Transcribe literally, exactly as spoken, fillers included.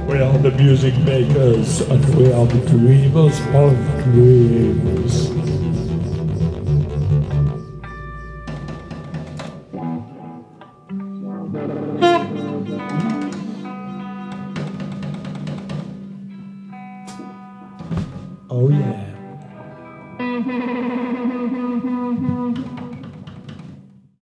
We are the music makers and we are the dreamers of dreams. Oh yeah.